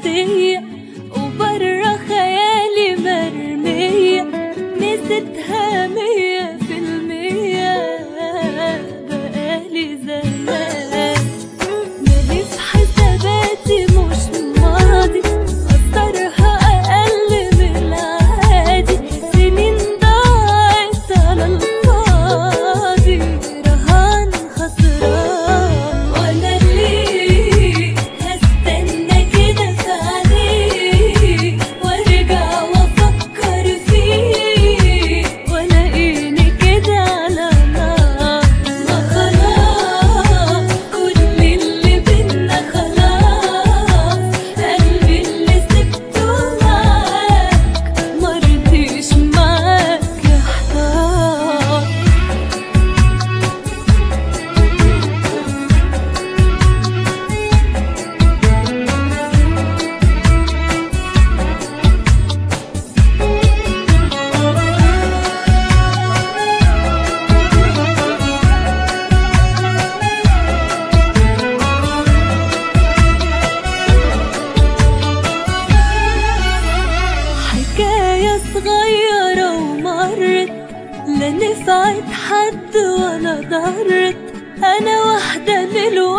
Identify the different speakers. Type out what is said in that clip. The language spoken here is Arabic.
Speaker 1: مستخبية وبرا خيالي مرمية، نسيتها 100%. بقالي زمان مالي في حساباتي مش ماضي، خسرها أقل من العادي، سنين ضاعت على الفاضي، رهان خسران. وأنا ليه هستنى كده في عينيك وأرجع وأفكر فيك وألاقيني كده على نار؟ ما خلاص كل اللي بينا خلاص، قلبي اللي سبته معاك مرضيش معاك يحتار. حكاية صغيرة ومرت، لا نفعت حد ولا ضرت، أنا واحدة من